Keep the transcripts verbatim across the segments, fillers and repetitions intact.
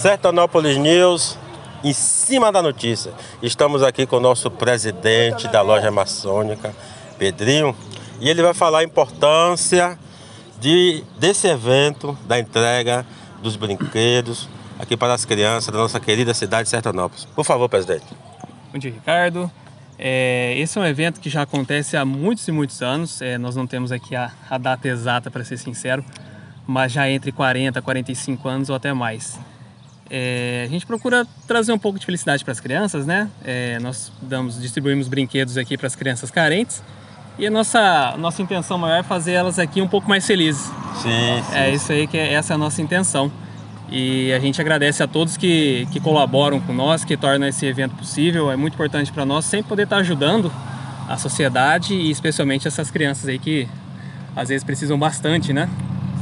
Sertanópolis News, em cima da notícia. Estamos aqui com o nosso presidente da loja maçônica, Pedrinho, e ele vai falar a importância de, desse evento, da entrega dos brinquedos aqui para as crianças da nossa querida cidade de Sertanópolis. Por favor, presidente. Bom dia, Ricardo. É, esse é um evento que já acontece há muitos e muitos anos. É, nós não temos aqui a, a data exata, para ser sincero, mas já entre quarenta, quarenta e cinco anos ou até mais. É, a gente procura trazer um pouco de felicidade para as crianças, né? É, nós damos, distribuímos brinquedos aqui para as crianças carentes e a nossa, nossa intenção maior é fazer elas aqui um pouco mais felizes. Sim, sim. É isso aí, que é, essa é a nossa intenção. E a gente agradece a todos que, que colaboram com nós, que tornam esse evento possível. É muito importante para nós sempre poder estar ajudando a sociedade e especialmente essas crianças aí que às vezes precisam bastante, né?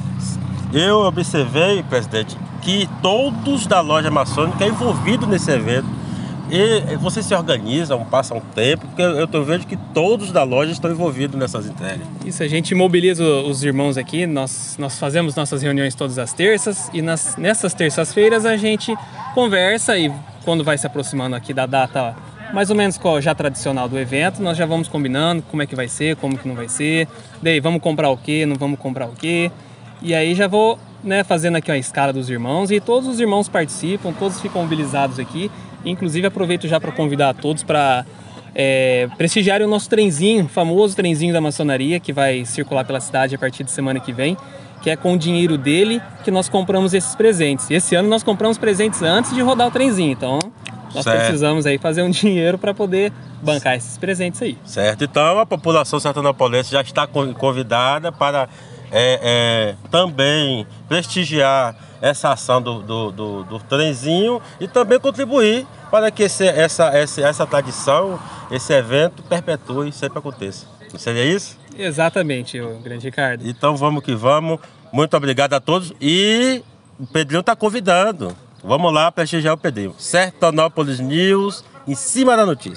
Eu observei, presidente, que todos da loja maçônica é envolvido nesse evento. E vocês se organizam, passam um tempo, porque eu tô vendo que todos da loja estão envolvidos nessas entregas. Isso, a gente mobiliza os irmãos aqui, nós, nós fazemos nossas reuniões todas as terças e nas, nessas terças-feiras a gente conversa e quando vai se aproximando aqui da data mais ou menos já tradicional do evento, nós já vamos combinando como é que vai ser, como que não vai ser, daí vamos comprar o quê, não vamos comprar o quê, e aí já vou, né, fazendo aqui a escala dos irmãos e todos os irmãos participam, todos ficam mobilizados aqui. Inclusive aproveito já para convidar a todos para é, prestigiarem o nosso trenzinho, o famoso trenzinho da maçonaria, que vai circular pela cidade a partir de semana que vem, que é com o dinheiro dele que nós compramos esses presentes. E esse ano nós compramos presentes antes de rodar o trenzinho, então nós certo. precisamos aí fazer um dinheiro para poder bancar esses presentes aí. Certo, então a população sertanopolense já está convidada para é, é, também prestigiar essa ação do, do, do, do trenzinho e também contribuir para que esse, essa, essa, essa tradição, esse evento perpetue e sempre aconteça. Não seria isso? Exatamente, o grande Ricardo. Então vamos que vamos. Muito obrigado a todos. E o Pedrinho está convidando. Vamos lá prestigiar o Pedrinho. Sertanópolis News, em cima da notícia.